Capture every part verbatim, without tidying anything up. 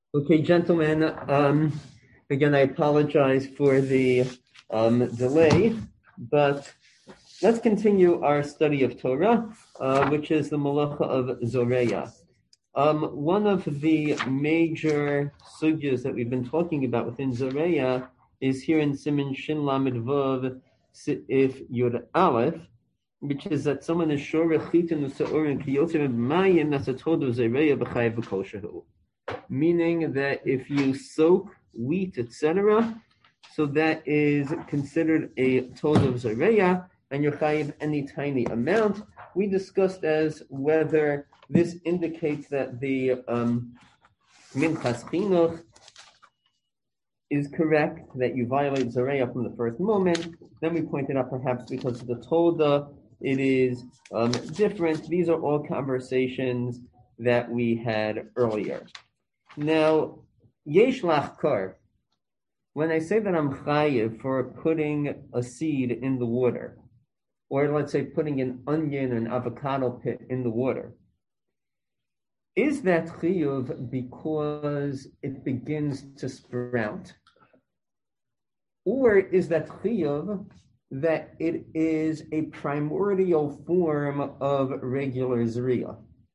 Okay, gentlemen, um, again, I apologize for the um, delay, but let's continue our study of Torah, uh, which is the Malacha of Zoreya. Um, one of the major sugyas that we've been talking about within Zoreya is here in Siman Shin Lamed Vav If Yud Aleph, which is that someone is shor rechitin u'sa'orin kiyotzim b'mayim nasatodu Zoreya b'chayev v'kol shehu. Meaning that if you soak wheat, et cetera, so that is considered a total of zareya, and you're chayiv any tiny amount. We discussed as whether this indicates that the um, minchas chinuch is correct, that you violate zareya from the first moment. Then we pointed out perhaps because of the Toda, it is um, different. These are all conversations that we had earlier. Now, yesh lachkar, when I say that I'm chayiv for putting a seed in the water, or let's say putting an onion or an avocado pit in the water, is that chiyuv because it begins to sprout? Or is that chiyuv that it is a primordial form of regular zriya?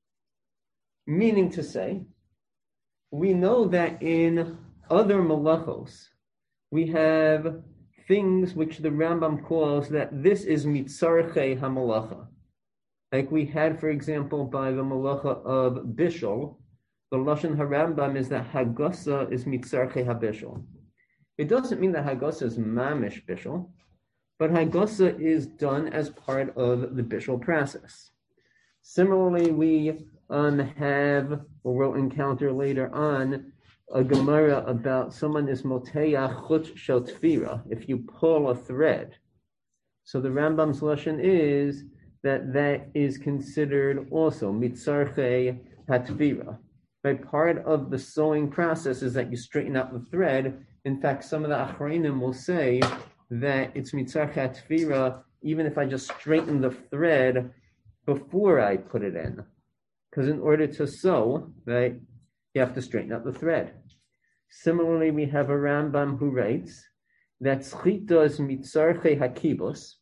Meaning to say, we know that in other malachos, we have things which the Rambam calls that this is mitzarchei hamalacha. Like we had, for example, by the malacha of bishul, the Lashon HaRambam is that hagasa is mitzarchei habishul. It doesn't mean that hagasa is mamish bishul, but hagasa is done as part of the bishul process. Similarly, we um, have, or we'll encounter later on, a Gemara about someone is moteya chutz shel tefira, if you pull a thread. So the Rambam's lashon is that that is considered also mitzarchei hatfira. Right? Part of the sewing process is that you straighten out the thread. In fact, some of the achronim will say that it's mitzarchei hatfira even if I just straighten the thread before I put it in. Because in order to sew, right, you have to straighten out the thread. Similarly, we have a Rambam who writes that schita is mitzarchei hakibus.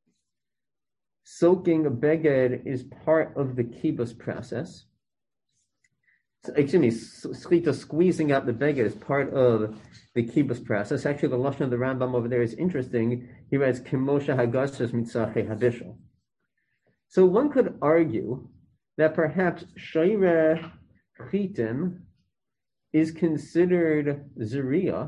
Soaking a beged is part of the kibus process. So, excuse me, schita, squeezing out the beged is part of the kibus process. Actually, the lashon of the Rambam over there is interesting. He writes kimosha hagasas mitzarchei habishul. So one could argue that perhaps Shaira Chitim is considered Zariya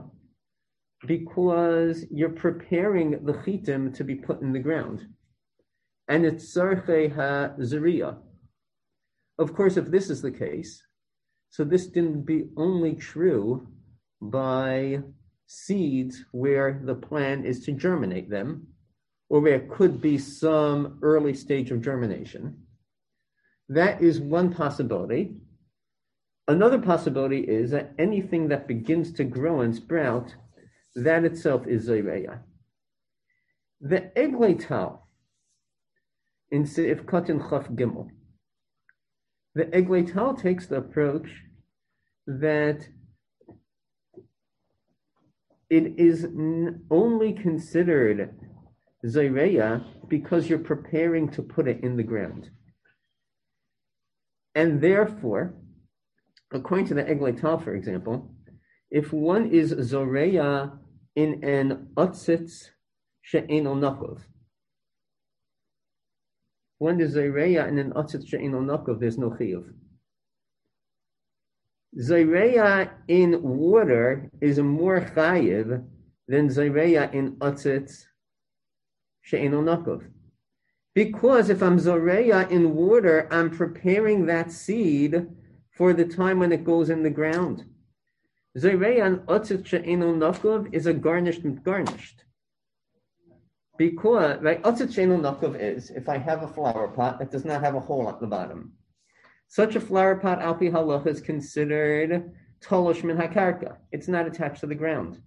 because you're preparing the Chitim to be put in the ground. And it's Sarche Ha-Zariya. Of course, if this is the case, so this didn't be only true by seeds where the plan is to germinate them, or where it could be some early stage of germination. That is one possibility. Another possibility is that anything that begins to grow and sprout, that itself is Zayreya. The Egleital in Seif Katan Chaf Gimel, the Egleital takes the approach that it is only considered Zayreya because you're preparing to put it in the ground. And therefore, according to the Egleital, for example, if one is Zoreya in an Otzitz She'eno Nakov, one is Zoreya in an Otzitz She'eno Nakov, there's no Chiyuv. Zoreya in water is more Chayiv than Zoreya in Otzitz She'eno Nakov. Because if I'm Zoreya in water, I'm preparing that seed for the time when it goes in the ground. Zoreya and Otzit She'eno Nakov is a garnished and garnished. Because, right, Otzit She'eno Nakov is, if I have a flower pot that does not have a hole at the bottom, such a flower pot, al pi halacha, is considered tolosh min hakarka. It's not attached to the ground.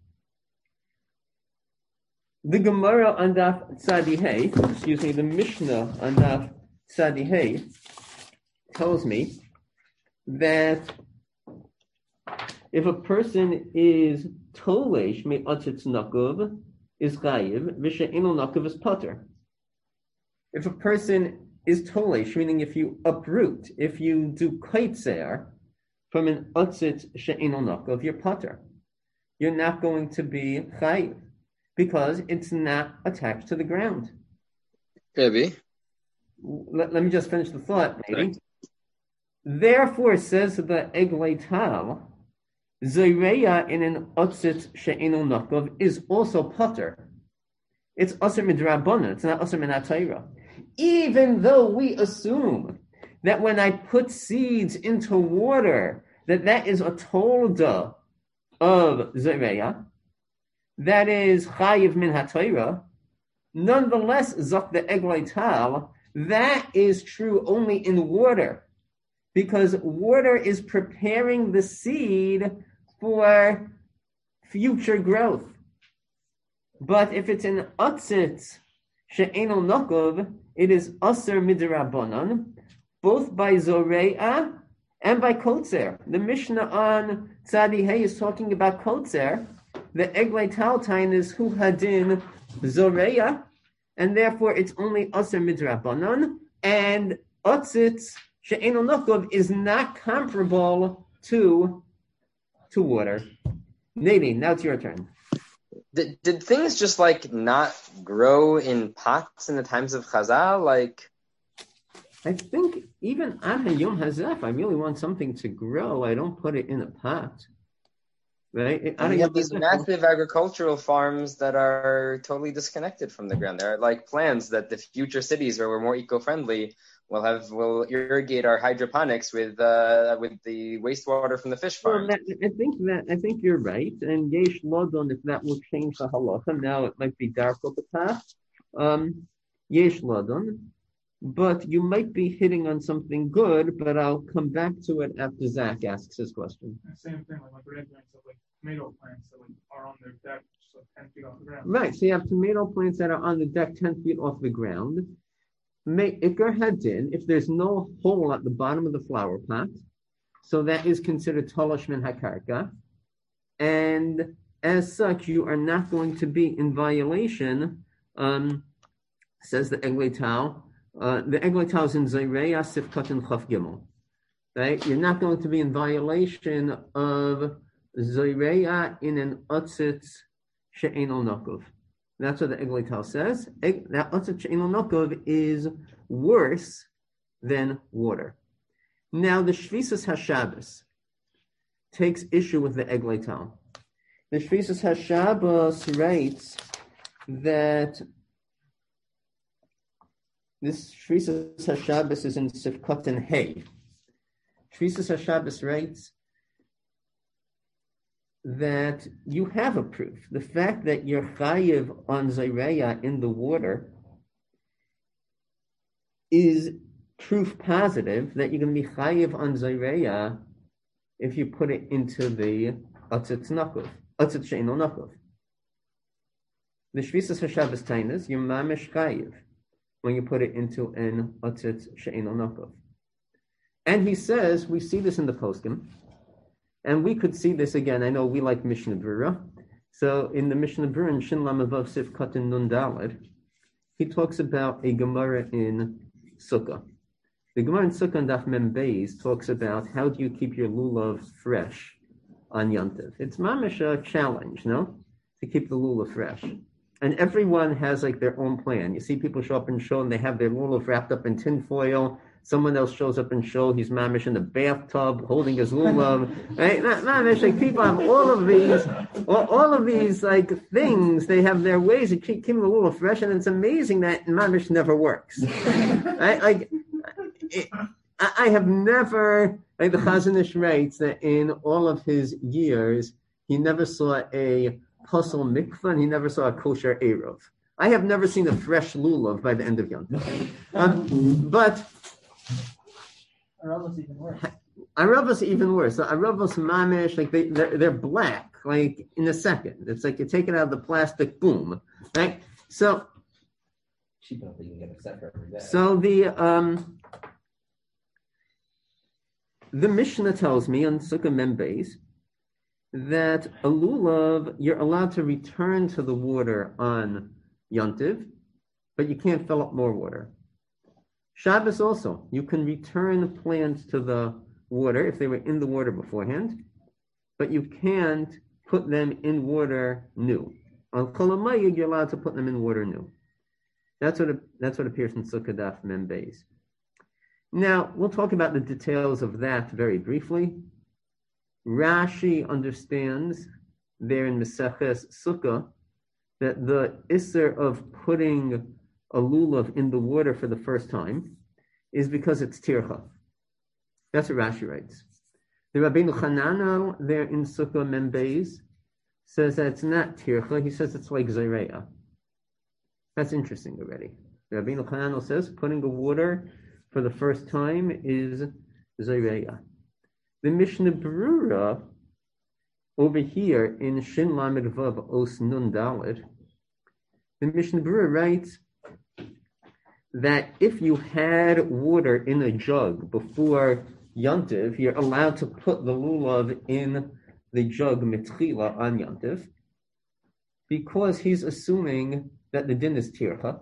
The Gemara on Daf Tzadi excuse me, the Mishnah on Daf Tzadi tells me that If a person is tolesh me atzitz nakov is chayiv, v'she'eno nakov is pater. If a person is tolesh, meaning if you uproot, if you do kaitzer from an atzitz she'eno nakov, you're pater. You're not going to be chayiv because it's not attached to the ground. Maybe. Let, let me just finish the thought, maybe. Therefore, says the Eglei Tal, Zoreya in an Otzit She'enu Nakov is also Potter. It's Aser Midrabana, it's not Aser Minatayra. Even though we assume that when I put seeds into water, that that is a tolda of Zoreya, that is Chayiv Min HaTayra, nonetheless, Zok the Eglei Tal, that is true only in water. Because water is preparing the seed for future growth. But if it's in Atzit She'eno Nakov, it is Aser Midrabanan, both by Zore'a and by Kotzer. The Mishnah on Tzadi Hey is talking about Kotzer. The Eglei Taltain is Hu Hadin Zore'a, and therefore it's only Aser Midrabanan, and Atzit She'eno Nakov is not comparable to, to water. Nadine, now it's your turn. Did, did things just like not grow in pots in the times of Chazal? Like, I think even Ad Hayom Hazef, I really want something to grow. I don't put it in a pot. Right? And we have these massive agricultural farms that are totally disconnected from the ground. There are like plans that the future cities where we're more eco-friendly will have will irrigate our hydroponics with uh, with the wastewater from the fish farm. Well, that, I think that I think you're right. And Yesh Lodon, if that will change the halacha, now it might be dark up a path. Um, Yesh Lodon, but you might be hitting on something good. But I'll come back to it after Zach asks his question. Same thing, like my grandparents have like tomato plants that like are on their deck, just like ten feet off the ground. Right. So you have tomato plants that are on the deck ten feet off the ground. May Iker Hadin, if there's no hole at the bottom of the flower pot, so that is considered Tolosh Min HaKarka, and as such, you are not going to be in violation, um, says the Eglei Tal. Uh, the Eglei Tal is in Zayreya Sifkat and Chaf Gimel. Right? You're not going to be in violation of Zayreya in an Otzitz She'eno Nakov. That's what the Eglei Tal says. That Otzit She'eno Nakov is worse than water. Now, the Shvisas HaShabbos takes issue with the Eglei Tal. The Shvisas HaShabbos writes that this Shvisas HaShabbos is in Sifkat and Hay. Shvisas HaShabbos writes that you have a proof. The fact that you're chayiv on Zayreya in the water is proof positive that you're going to be chayiv on Zayreya if you put it into the Atzitz Nakov, Atzitz She'eno Nakov. The Shvisas HaShabbos Tainas, you're mamish chayiv when you put it into an Atzitz She'eno Nakov. And he says, we see this in the poskim, and we could see this again. I know we like Mishnah Brura. So in the Mishnah Brura in Shin Lamavav Sif Katan Nun Daled, he talks about a Gemara in Sukkah. The Gemara in Sukkah and Daf Mem Beis talks about how do you keep your lulav fresh on Yontiv. It's mamish a challenge, no? To keep the lulav fresh. And everyone has like their own plan. You see people show up in shul and they have their lulav wrapped up in tin foil. Someone else shows up in shul, he's mamish in the bathtub holding his lulav. Right? Mamish, like people have all of these, all, all of these like things. They have their ways of keep, keeping the lulav fresh, and it's amazing that mamish never works. Right? Like, it, I, I have never, like the Chazon Ish writes that in all of his years, he never saw a puzzle mikvah, and he never saw a kosher eruv. I have never seen a fresh lulav by the end of Yom Tov. Um, but Aravos even worse. Aravos even worse. So Aravos mamish, like they they're, they're black, like in a second. It's like you take it out of the plastic, boom, right? So, so the um the Mishnah tells me on Sukkah Mem Beis that a lulav, you're allowed to return to the water on Yontiv, but you can't fill up more water. Shabbos also, you can return plants to the water if they were in the water beforehand, but you can't put them in water new. On Chol Hamoed, you're allowed to put them in water new. That's what it, that's what appears in Sukkah Daf Mem Beis. Now, we'll talk about the details of that very briefly. Rashi understands there in Maseches Sukkah that the Isser of putting a lulav in the water for the first time is because it's tircha. That's what Rashi writes. The Rabbeinu Chananel there in Sukkah Mem Beis says that it's not tircha. He says it's like zayreya. That's interesting already. The Rabbeinu Chananel says putting the water for the first time is zayreya. The Mishnah Berurah over here in Shin Lamed Vav Os Nun Daled, the Mishnah Berurah writes that if you had water in a jug before Yontiv, you're allowed to put the lulav in the jug mitchila on Yontiv, because he's assuming that the din is tircha,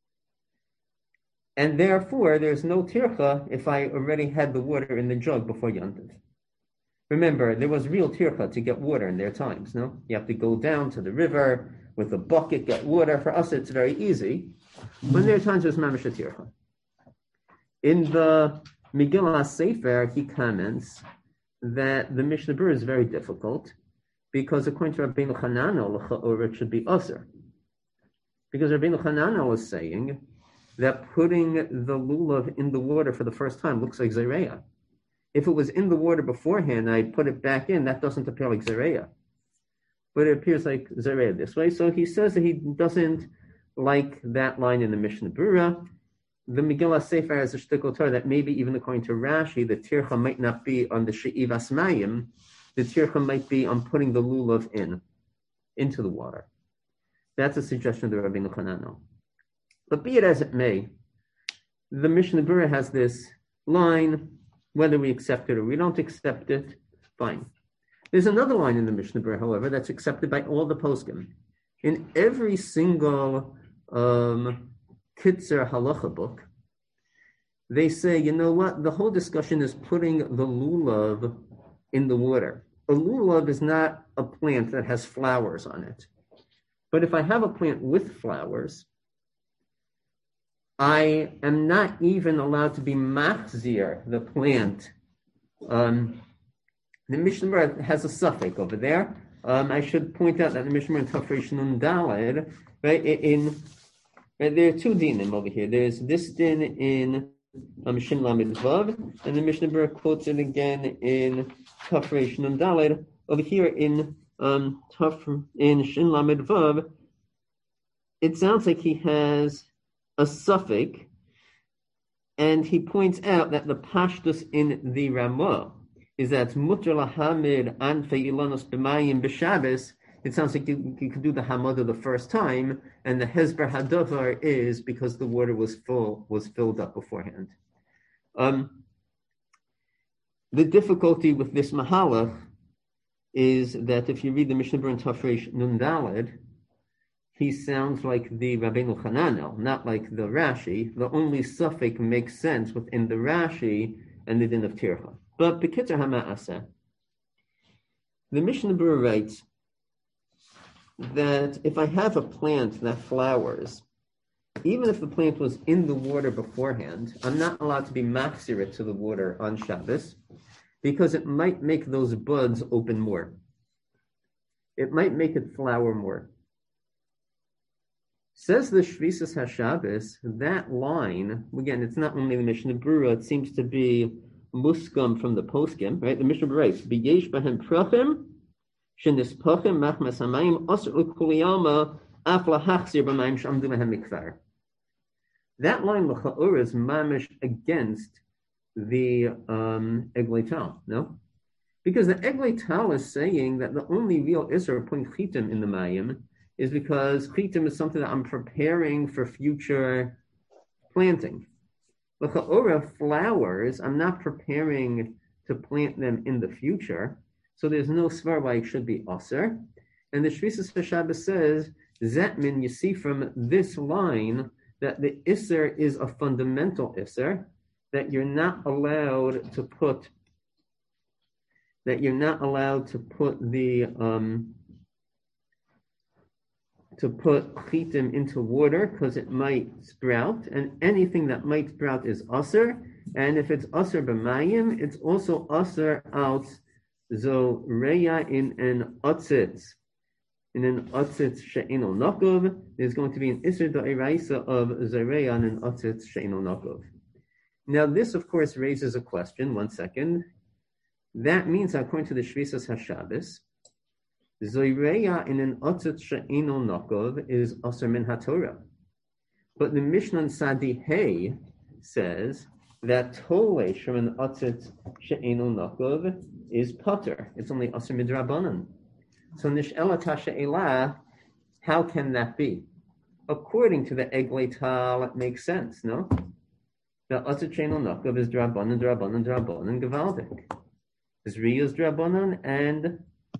and therefore there's no tircha if I already had the water in the jug before Yontiv. Remember, there was real tircha to get water in their times, no? You have to go down to the river with a bucket, get water. For us, it's very easy. When there are times there's mamash tircha. In the Megillah Sefer, he comments that the Mishnah Berurah is very difficult because according to Rabbeinu Chananel, it should be usher. Because Rabbeinu Chananel is saying that putting the lulav in the water for the first time looks like zereya. If it was in the water beforehand, I put it back in, that doesn't appear like zereya. But it appears like zereya this way. So he says that he doesn't like that line in the Mishnah Berurah. The Megillah Sefer has a shtickle Torah that maybe even according to Rashi, the tircha might not be on the she'ivas mayim, the tircha might be on putting the lulav in, into the water. That's a suggestion of the Rabbeinu Chananel. But be it as it may, the Mishnah Berurah has this line, whether we accept it or we don't accept it, fine. There's another line in the Mishnah Berurah, however, that's accepted by all the poskim. In every single um, Kitzer Halacha book, they say, you know what, the whole discussion is putting the lulav in the water. A lulav is not a plant that has flowers on it. But if I have a plant with flowers, I am not even allowed to be machzir the plant. Um, the Mishnah Berurah has a suffix over there. Um, I should point out that the Mishnah Berurah in Tafresh Nun Daled, right, in, in there are two dinim over here. There's this din in um, Shin Lamed Vav, and the Mishnah Berurah quotes it again in Tafresh Nun Daled. Over here in um, Taf in Shin Lamed Vav, it sounds like he has a suffix, and he points out that the pashtus in the Ramah is that mutter lahamid anfei ilanos b'mayim b'Shabbos. It sounds like you, you could do the hamada the first time, and the hezber hadavar is because the water was full, was filled up beforehand. Um, the difficulty with this mahalach is that if you read the Mishnah Berurah in Tafresh Nun Daled, he sounds like the Rabbeinu Chananel, not like the Rashi. The only suffix makes sense within the Rashi and the din of tircha. But B'kitzer Hama'aseh, the Mishnah Berurah writes that if I have a plant that flowers, even if the plant was in the water beforehand, I'm not allowed to be machzir it to the water on Shabbos because it might make those buds open more. It might make it flower more. Says the Shvisas HaShabbos, that line, again, it's not only the Mishnah Berurah, it seems to be muskam from the poskim, right? The Mishnah Berurah writes, B'yesh b'hem prachim, shenispochim machmas hamayim, osr u'kuliyama, af lahachzir b'mayim shamdu b'hem mikvar. That line, l'cha'ur, is mamish against the um, Eglei Tal, no? Because the Eglei Tal is saying that the only real Isser of putting chitim in the mayim is because chitim is something that I'm preparing for future planting. L'cha'ora, flowers, I'm not preparing to plant them in the future. so there's no svar why it should be aser. And the Shvisas HaShabbos says, Zetmin, you see from this line that the iser is a fundamental iser, that you're not allowed to put, that you're not allowed to put the, um, to put chitim into water because it might sprout, and anything that might sprout is aser. And if it's aser b'mayim, it's also aser out zoreya in an otzitz. In an otzitz she'ino nokov, there's going to be an iser da'iraisa of zoreya in an otzitz she'ino nokov. Now this, of course, raises a question. One second. That means, according to the Shvisas HaShabbos, zoreya in an otzitz she'ino nokov is aser min haTorah. But the Mishnah Sadi Hey says that tolesh from an otzitz she'eno nokov is potter. It's only aser midrabanan. So nish'ela tashe'ela, how can that be? According to the Eglei Tal, it makes sense, no? The otzitz she'eno nokov is drabanan, drabanan, drabanan, gevaldik. Zriya is drabanan and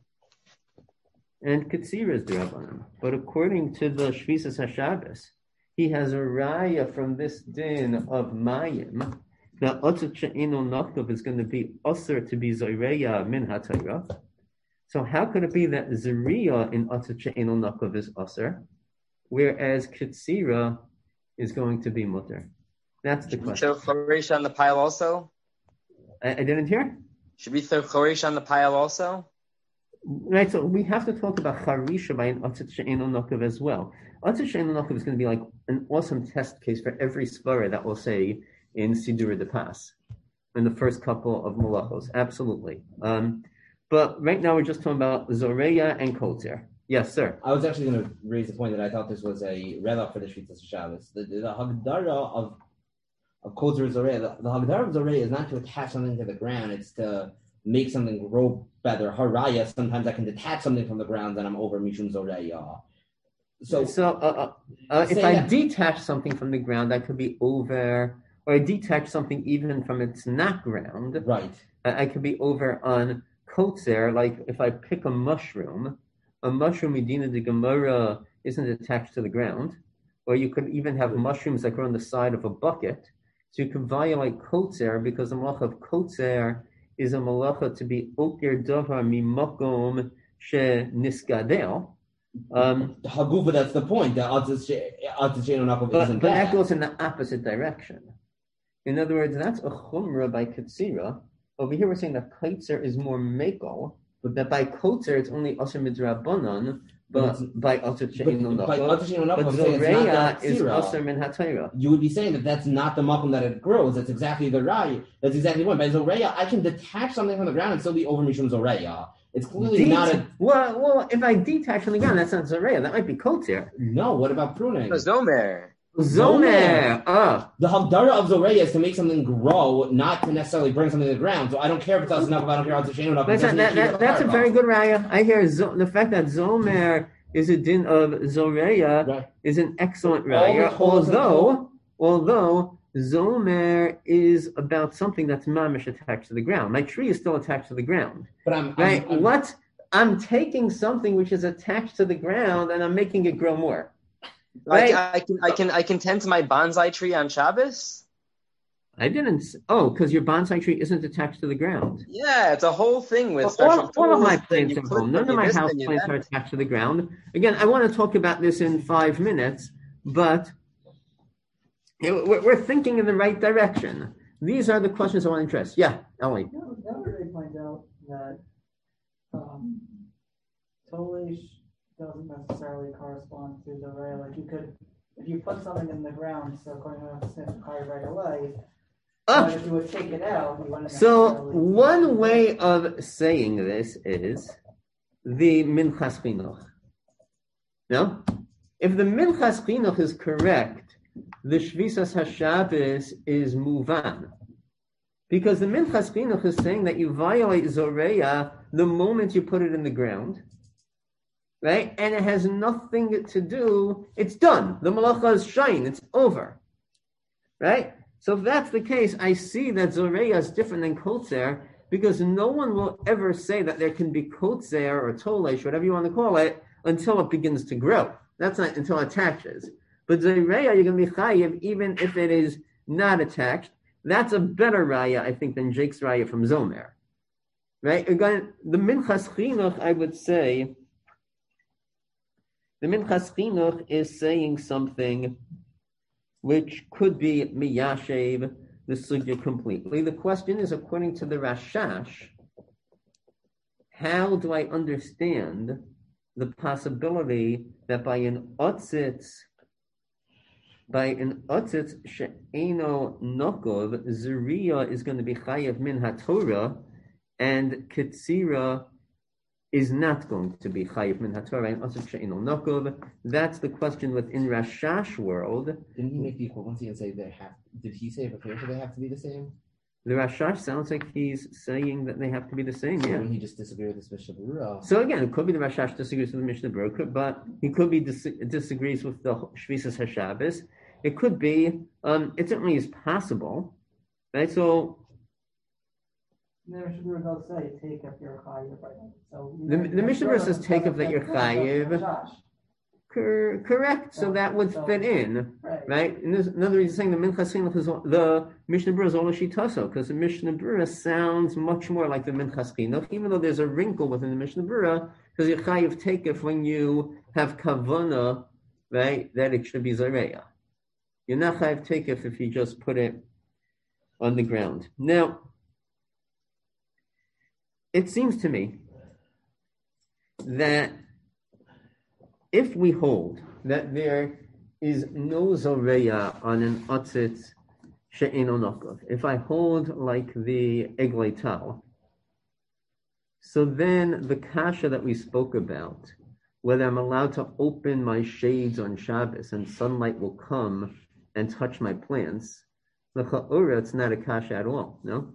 and katsira is drabanan. But according to the Shvisas HaShabbos, he has a raya from this din of mayim. Now, otzitz she'eno nokov is going to be aser to be zoreya min haTorah. So how could it be that zriya in otzitz she'eno nokov is aser, whereas katsira is going to be mutter? That's the question. Should we throw choresh on the pile also? I, I didn't hear. Should we throw choresh on the pile also? Right, so we have to talk about charisha by an otzitz she'eno nokov as well. Otzitz she'eno nokov is going to be like an awesome test case for every svara that we'll say in Sidura de Pas, in the first couple of malachos, absolutely. Um, but right now we're just talking about zoreya and kotzer. Yes, sir. I was actually going to raise the point that I thought this was a relach for the Shvitas Shabbos. The, the, the hagdara of of kotzer zoreya, the, the hagdara of zoreya is not to attach something to the ground; it's to make something grow better. Haraya, sometimes I can detach something from the ground, and I'm over mishum zoreya. So, so uh, uh, uh, if I that. detach something from the ground, I could be over. Or I detach something even from its not ground. Right. I, I could be over on kotzer, like if I pick a mushroom, a mushroom medina de Gemara isn't attached to the ground. Or you could even have mushrooms that grow on the side of a bucket. So you can violate kotzer because the malacha of kotzer is a malacha to be oker davar mimakom she niskadel. Um, Hagufa, that's the point. The otzitz she'eno nokov isn't but that. that goes in the opposite direction. In other words, that's a chumrah by katsira. Over here, we're saying that kotzer is more mekel, but that by kotzer it's only aser midrabanan, but by otzitz she'eno nokov. But zoreya is aser min haTorah. You would be saying that that's not the makom that it grows. That's exactly the rai. That's exactly the point. By zoreya, I can detach something from the ground and still be over mishum zoreya. It's clearly Det- not a... Well, well, if I detach from the ground, that's not zoreya. That might be kotzer. No, what about pruning? No, zomer. Zomer. Ah. The hagdara of zoreya is to make something grow, not to necessarily bring something to the ground. So I don't care if it's us enough. I don't care if it's a enough. That's, that, that, that's a very good raya. I hear zo- the fact that zomer is a din of zoreya right. is an excellent raya. Although, although zomer is about something that's mamish attached to the ground. My tree is still attached to the ground. But I'm right. I'm, I'm, what I'm taking something which is attached to the ground and I'm making it grow more. Right? I, I can I can I can tend to my bonsai tree on Shabbos. I didn't. Oh, because your bonsai tree isn't attached to the ground. Yeah, it's a whole thing with well, special all, all of my tools plants are home. None of my house plants are attached to the ground. Again, I want to talk about this in five minutes, but we're thinking in the right direction. These are the questions I want to address. Yeah, Ellie. No, that already points out that um, Tolish doesn't necessarily correspond to the ray. Like you could, if you put something in the ground, so according to Smith card right away, uh, but if you would take it out, you wouldn't so necessarily... one way of saying this is the Minchas Chinuch. No? If the Minchas Chinuch is correct, the Shvisas HaShabbos is muvan. Because the Minchas Chinuch is saying that you violate Zoreya the moment you put it in the ground. Right? And it has nothing to do, it's done. The malacha is shine, it's over. Right? So if that's the case, I see that Zoreya is different than Kotzer, because no one will ever say that there can be kotzer or tolesh, whatever you want to call it, until it begins to grow. That's not until it attaches. But Zoreya, you're going to be chayiv even if it is not attached. That's a better raya, I think, than Jake's raya from Zomer. Right? Again, the Minchas Chinuch, I would say, the Minchas Chinuch is saying something which could be miyashev the sugya completely. The question is, according to the Rashash, how do I understand the possibility that by an otzitz, by an otzitz she'eno nokov, zuriya is going to be chayav min haTorah, and ketzira is not going to be chayiv min haTorah and otzitz she'eno nokov. That's the question within Rashash world. Didn't he make the equivalency and say they have? Did he say before they have to be the same? The Rashash sounds like he's saying that they have to be the same. So yeah. He just disagreed with this Mishnah Berurah. So again, it could be the Rashash disagrees with the Mishnah Berurah, but he could be dis- disagrees with the Shvisas HaShabbos. It could be. Um, it certainly is possible, right? So. The Mishnah Berurah does say take up your chayiv right now. So The, the Mishnah Berurah says take up that you're chayiv. Cor- correct. So that would fit in, Right. right? In, this, in other words, he's saying the Minchas Chinuch is the Mishnah Berurah is all a shitaso, because the Mishnah Berurah sounds much more like the Minchas Chinuch, even though there's a wrinkle within the Mishnah Berurah, because you're chayiv takef when you have kavana, right? That it should be zareya. You're not chayiv takef if you just put it on the ground. Now, it seems to me that if we hold that there is no zoreya on an otzitz she'eno nokov, if I hold like the eglei tal, so then the kasha that we spoke about, whether I'm allowed to open my shades on Shabbos and sunlight will come and touch my plants, the cha'ura, it's not a kasha at all, no?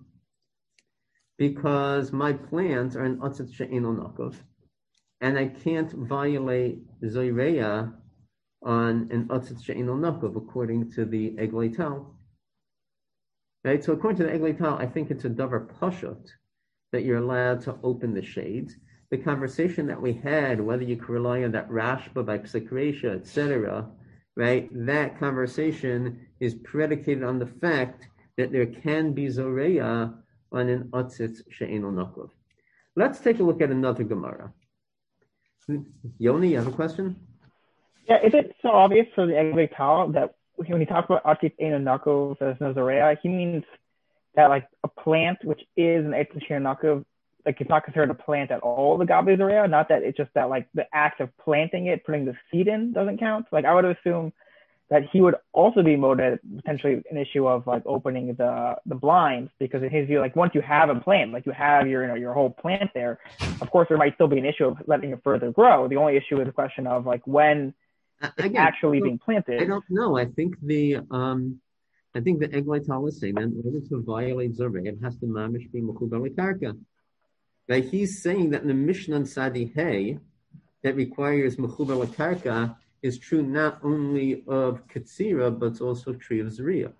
Because my plants are an otzitz she'eno nokov, and I can't violate zoreya on an otzitz she'eno nokov according to the eglei tal. Right? So according to the eglei tal, I think it's a davar pashut that you're allowed to open the shades. The conversation that we had, whether you could rely on that rashba by psikresha, et cetera, right? That conversation is predicated on the fact that there can be zoreya on an otzitz she'eno nokov. Let's take a look at another Gemara. Yoni, you have a question? Yeah, is it so obvious for the eglei tal that when he talks about otzitz she'eno nokov as no zoreya, he means that like a plant which is an otzitz she'eno nokov, like it's not considered a plant at all, the gabe zoreya, not that it's just that like the act of planting it, putting the seed in doesn't count. Like I would assume that he would also be motivated, potentially an issue of like opening the the blinds, because in his view, like once you have a plant, like you have your you know your whole plant there, of course there might still be an issue of letting it further grow. The only issue is the question of like when I, it's again, actually so, being planted. I don't know. I think the um, I think the eglei tal is saying that in order to violate zoreya, it has to mamish be mechubel karka. Like he's saying that in the Mishnah on Sadi Hey that requires mechubel karka is true not only of Ketzira, but it's also true of Zuriya.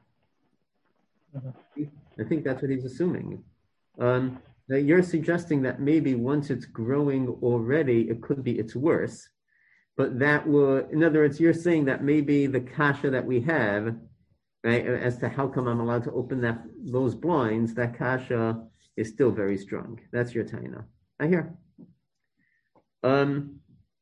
Mm-hmm. I think that's what he's assuming. Um, that you're suggesting that maybe once it's growing already, it could be it's worse. But that would, in other words, you're saying that maybe the kasha that we have, right, as to how come I'm allowed to open that those blinds, that kasha is still very strong. That's your taina. I hear. Um,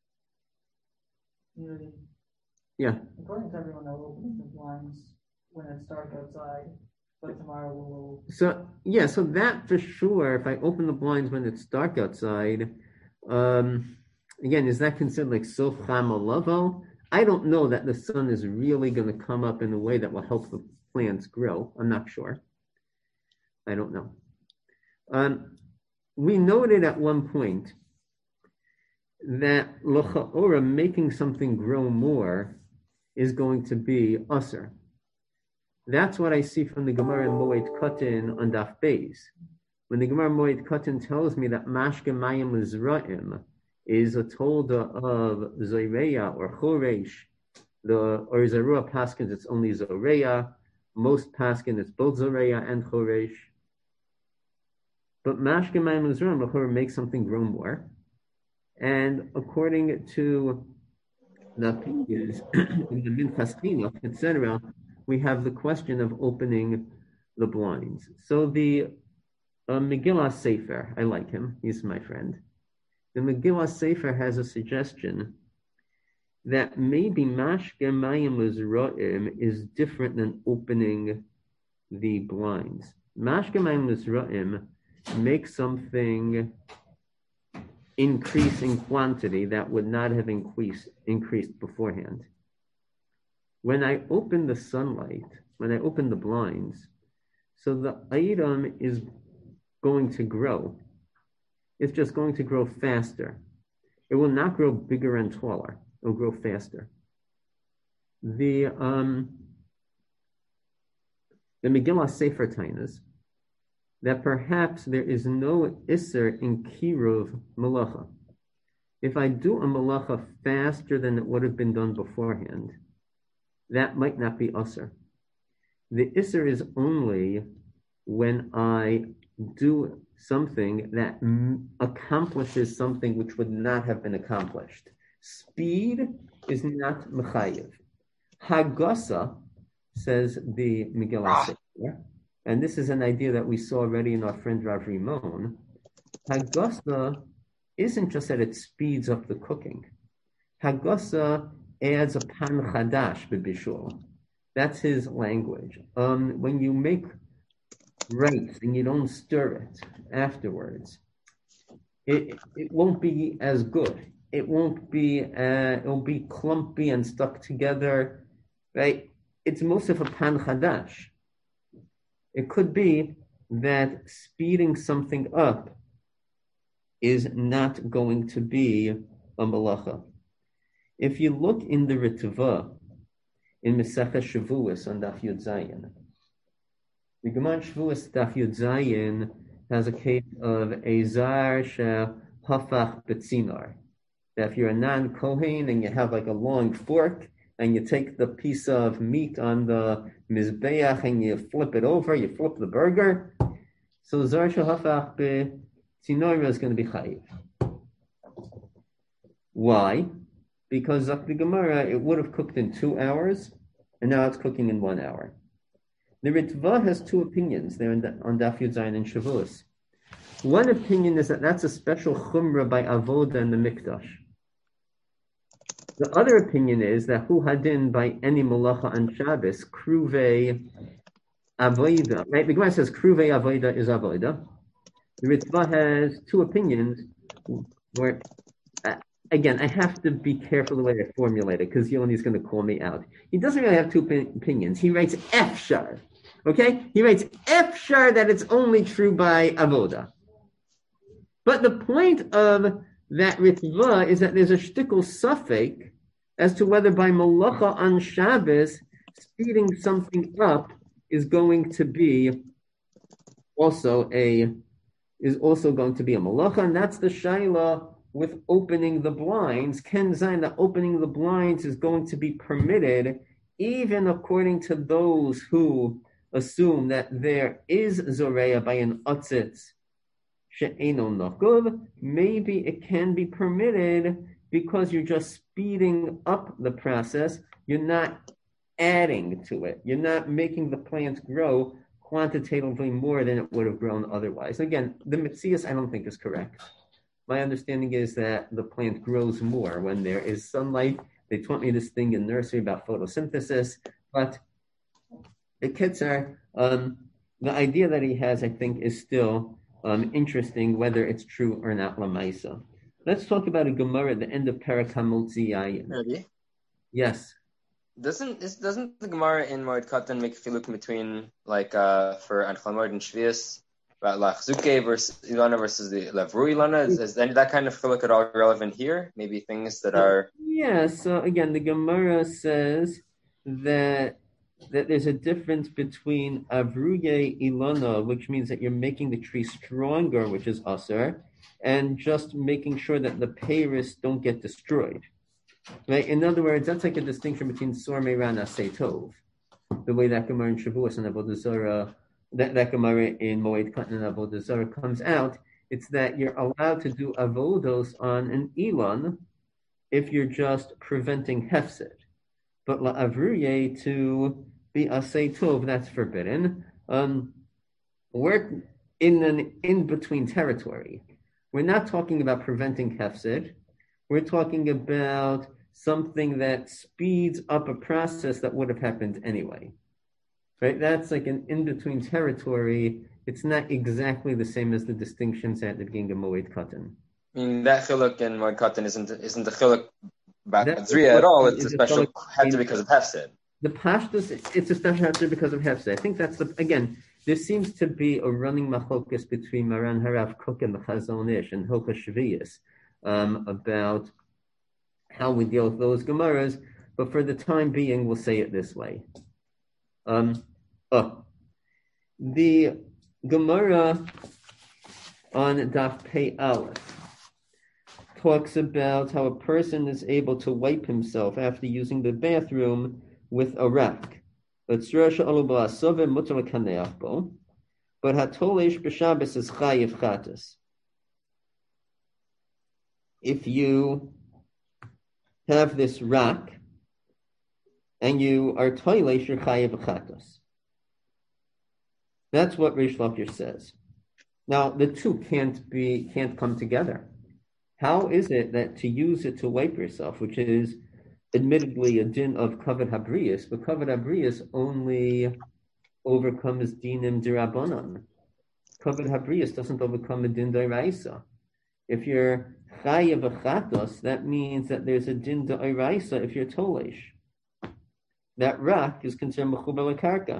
Yeah. According to everyone, I'll open the blinds when it's dark outside, but tomorrow we'll. So yeah, so that for sure. If I open the blinds when it's dark outside, um, again, is that considered like sof chama lavo? I don't know that the sun is really going to come up in a way that will help the plants grow. I'm not sure. I don't know. Um, we noted at one point that l'cha'ora, making something grow more, is going to be usher. That's what I see from the Gemara in Moed Katan on Daf Beis. When the Gemara Moed Katan tells me that mashke mayim lizra'im is a tolda of zoreya or choresh, the or Zarua Paskins, it's only zoreya. Most Paskin, it's both zoreya and choresh. But mashke mayim l'zroim l'chor makes something grow more. And according to the opinions in the Minchas Chinuch, et cetera, we have the question of opening the blinds. So the uh, Megillah Sefer, I like him, he's my friend. The Megillah Sefer has a suggestion that maybe mashke mayim l'zroim is different than opening the blinds. Mashke mayim l'zroim makes something increase in quantity that would not have increased increased beforehand. When I open the sunlight, when I open the blinds, so the item is going to grow. It's just going to grow faster. It will not grow bigger and taller. It will grow faster. The um, the Megillah Sefer Tainas that perhaps there is no Isser in Kiruv Malacha. If I do a Malacha faster than it would have been done beforehand, that might not be Isser. The Isser is only when I do something that m- accomplishes something which would not have been accomplished. Speed is not Mechayev. Hagasa, says the Megillah Sefer, and this is an idea that we saw already in our friend Rav Rimon. Hagasa isn't just that it speeds up the cooking. Hagasa adds a pan chadash b'bishul. That's his language. Um, when you make rice and you don't stir it afterwards, it it won't be as good. It won't be. Uh, it'll be clumpy and stuck together, right? It's most of a pan chadash. It could be that speeding something up is not going to be a malacha. If you look in the Ritva, in Mesechah Shavuos on Daf Yud Zayin, the Gemara Shavuos Daf Yud Zayin has a case of Ezar Hafach Betzinar. That if you're a non-Kohen and you have like a long fork, and you take the piece of meat on the mizbeach and you flip it over, you flip the burger. So zar shehafach betzinoira is going to be chayiv. Why? Because the Gemara, it would have cooked in two hours, and now it's cooking in one hour. The Ritva has two opinions there on Daf Yud Zayin and Shavuos. One opinion is that that's a special chumrah by avoda in the mikdash. The other opinion is that hu hadin by any malacha on Shabbos, kruve avoda, right? The Gemara says kruve avoda is avoda. The Ritva has two opinions where, uh, again, I have to be careful the way I formulate it because Yoni is going to call me out. He doesn't really have two opinions. He writes efshar, okay? He writes efshar that it's only true by avoda. But the point of that Ritva is that there's a shtickle suffix as to whether by malacha on Shabbos, speeding something up is going to be also a is also going to be a malacha, and that's the shaila with opening the blinds. Ken Zayin, that opening the blinds is going to be permitted, even according to those who assume that there is zoreya by an otzitz. Maybe it can be permitted because you're just speeding up the process. You're not adding to it. You're not making the plant grow quantitatively more than it would have grown otherwise. Again, the mitzias I don't think is correct. My understanding is that the plant grows more when there is sunlight. They taught me this thing in nursery about photosynthesis, but the kitzur, um, the idea that he has, I think, is still Um, interesting whether it's true or not lamaisa. Let's talk about a Gemara at the end of Perek Hamotzi Yayin. Maybe. Yes. Doesn't is, doesn't the Gemara in Moed Katan make a chiluk between like uh, for Anchal Moed and Shvius about Lachzuke versus Ilana versus the Levru Ilana? Is, is that kind of chiluk at all relevant here? Maybe things that are yeah. So again, the Gemara says that. that there's a difference between avruye ilana, which means that you're making the tree stronger, which is aser, and just making sure that the peiros don't get destroyed. Right? In other words, that's like a distinction between sor meiran asei tov, the way that Gemara in Shavuos and Avodah Zarah that, that Gemara in Moed Katan and Avodah Zarah comes out, it's that you're allowed to do avodos on an Elon if you're just preventing hefsed. But la'avruye, to be asay tov, that's forbidden. Um, we're in an in-between territory. We're not talking about preventing hefsed. We're talking about something that speeds up a process that would have happened anyway. Right? That's like an in-between territory. It's not exactly the same as the distinctions at the beginning of Moed Katan. I mean, that chiluk in Moed Katan isn't isn't the chiluk about Zriya at all. It's a special hefsed because of hefsed. The pashtus, it's a special hefsed because of hefsed. I think that's the, again, there seems to be a running machlokas between Maran Harav Kook and the Chazon Ish and Hilchah Shviyos um, about how we deal with those Gemaras, but for the time being, we'll say it this way. Um, oh, the Gemara on Daf Pei Aleph talks about how a person is able to wipe himself after using the bathroom with a rack. But hatolesh b'Shabbos is chayiv chatas. If you have this rack and you are toilesh, you're chayiv chatas. That's what Reish Lakish says. Now, the two can't be can't come together. How is it that to use it to wipe yourself, which is admittedly a din of kavod habrius, but kavod habrius only overcomes dinim dirabanan. Kavod habrius doesn't overcome a din d'oraisa. If you're chayav achatos, that means that there's a din d'oraisa if you're tolesh. That rack is considered mechubar lekarka.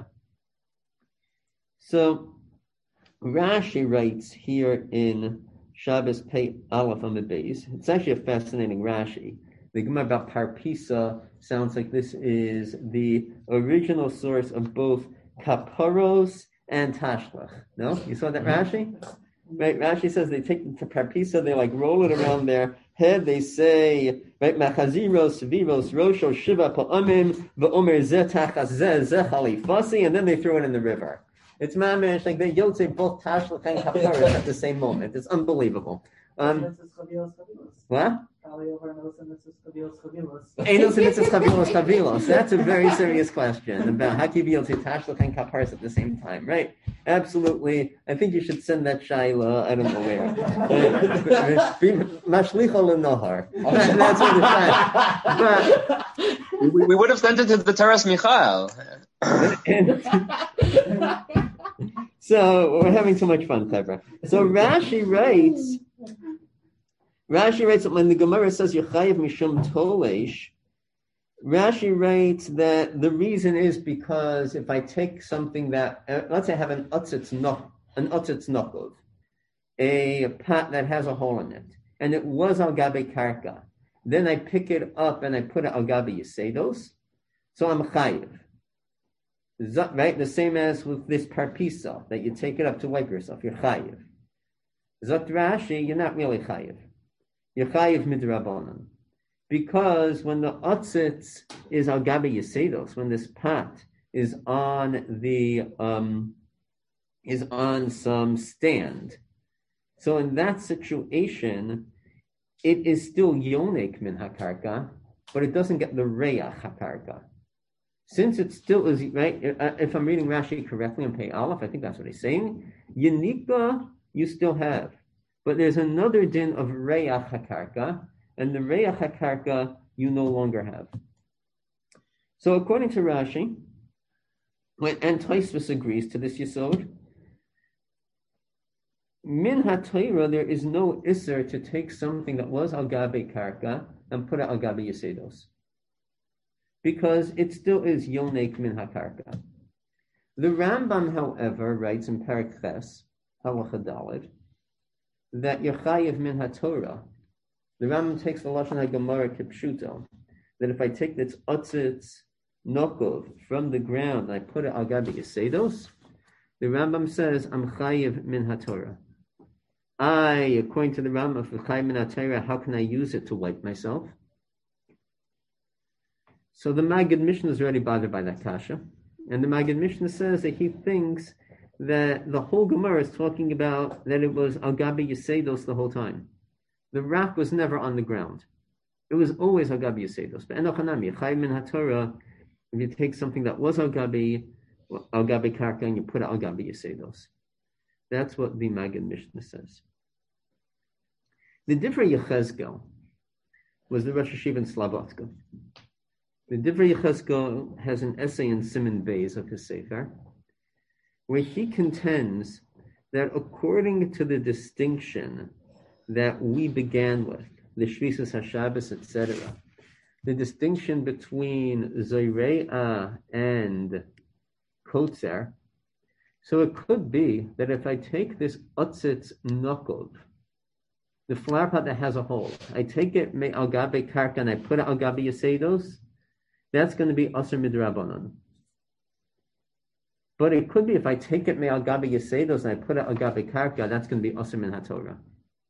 So Rashi writes here in Shabbos Pei Aleph Amud Beis. It's actually a fascinating Rashi. The Gemara about Parpisa sounds like this is the original source of both Kaparos and Tashlach. No? You saw that Rashi? Right, Rashi says they take the Parpisa, they like roll it around their head, they say, right, Machaziros, Viros, Rosho, Shiva, Pa'amim, Va'omer Zeh Tachas Zeh, Zeh Halifasi, and then they throw it in the river. It's mamish, like they yotze both Tashlach and Kaparos at the same moment. It's unbelievable. Um, what? That's a very serious question about how can you be able to Tashlach and Kaparos at the same time, right? Absolutely. I think you should send that Shaila, I don't know where. Mashlicha l'nohar. That's what it's like. But we, we would have sent it to the Teres Michael. So we're having so much fun, clever. So Rashi writes, Rashi writes that when the Gemara says Yechayev Mishum Tolesh, Rashi writes that the reason is because if I take something that, uh, let's say I have an utzitz nok, an utzitz nokov, a pot that has a hole in it, and it was al gabe karka, then I pick it up and I put it al gabe yisedos, so I'm chayiv. Right? The same as with this parpisa, that you take it up to wipe yourself, you're chayiv. Zot Rashi, you're not really chayiv. You're chayiv midrabanan. Because when the otzitz is al gabe yisedos, when this pot is on the um, is on some stand, so in that situation, it is still yonik min hakarka, but it doesn't get the reach hakarka. Since it still is, right, if I'm reading Rashi correctly on Pei Aleph, I think that's what he's saying, Yanika, you still have. But there's another din of Reach HaKarka, and the Reach HaKarka you no longer have. So according to Rashi, and Tosfos agrees to this Yisod, Min HaTorah, there is no Isser to take something that was Al Gabe Karka and put it Al Gabe Yisedos, because it still is Yonek Min HaKarka. The Rambam, however, writes in Perek Ches, Halacha Daled, that Yechayev Min HaTorah, the Rambam takes the Lashon HaGemara Kipshuto, that if I take this Otzitz Nokov from the ground and I put it Al Gabi Yisedos, the Rambam says, I'm Chayev Min HaTorah. I, according to the Rambam, for Chayev Min HaTorah, how can I use it to wipe myself? So the Maggid Mishnah is already bothered by that kasha, and the Maggid Mishnah says that he thinks that the whole Gemara is talking about that it was al gabi yasedos the whole time. The rock was never on the ground. It was always al gabi yasedos. But enochanami, chayim min haTorah, if you take something that was al gabi, al gabi karka, and you put it al gabi yasedos. That's what the Maggid Mishnah says. The Divrei Yechezkel was the Rosh Hashiva in Slavotka. The Divrei Yechezkel has an essay in Siman Beis of his Sefer, where he contends that according to the distinction that we began with, the Shvisas HaShabbos, et cetera, the distinction between Zore'a and Kotzer, so it could be that if I take this Utzitz Nokov, the flower pot that has a hole, I take it al gabe karka and I put it al gabe yasedos, that's going to be aser midrabanan. But it could be if I take it al gabe yasedos and I put it al gabe karka, that's going to be aser min haTorah.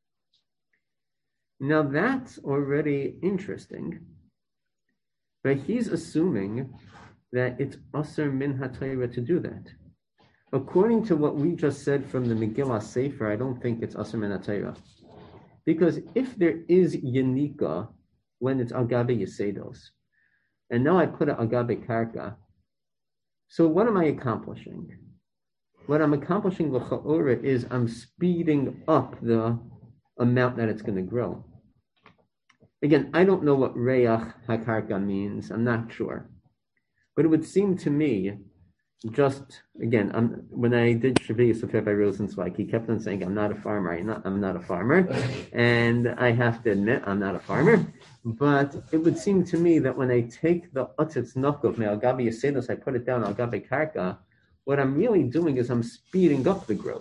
Now that's already interesting, but he's assuming that it's aser min haTorah to do that. According to what we just said from the Megillah Sefer, I don't think it's aser min haTorah. Because if there is Yanika when it's Agabe Yasedos, and now I put it Agabe Karka, so what am I accomplishing? What I'm accomplishing with Cha'ora is I'm speeding up the amount that it's going to grow. Again, I don't know what Reach HaKarka means. I'm not sure. But it would seem to me, just again, I'm, when I did Shavi Yosef by Rosenzweig, he kept on saying, I'm not a farmer, I'm not, I'm not a farmer. And I have to admit, I'm not a farmer. But it would seem to me that when I take the Utzitz Nokov, Al Gabi Yasedos, I put it down Al Gabi Karka, what I'm really doing is I'm speeding up the growth.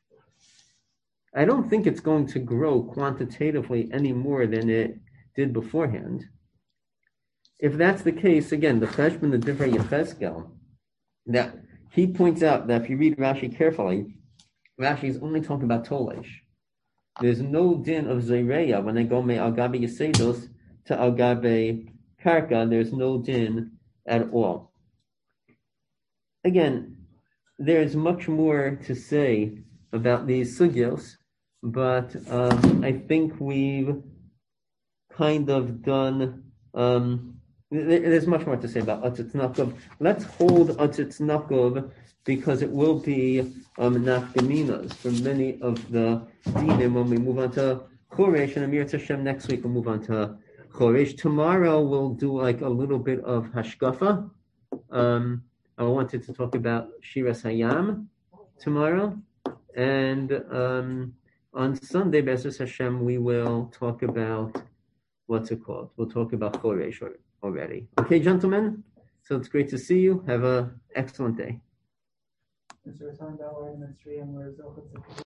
I don't think it's going to grow quantitatively any more than it did beforehand. If that's the case, again, the Cheshbon, the Divrei Yechezkel, that he points out that if you read Rashi carefully, Rashi is only talking about Tolesh. There's no din of Zoreya when they go me al gabe Yasedos to al gabe Karka. There's no din at all. Again, there's much more to say about these sugyos, but um, I think we've kind of done. Um, There's much more to say about Utzitz Nakov. Let's hold Utzitz Nakov because it will be um, nafkaminas for many of the dinim when we move on to Choresh, and Amir Tashem next week we'll move on to Choresh. Tomorrow we'll do like a little bit of Hashkafa. Um, I wanted to talk about Shiras Hayam tomorrow, and um, on Sunday, B'ezras Hashem, we will talk about what's it called? We'll talk about Choresh already. Okay, gentlemen, so it's great to see you. Have an excellent day.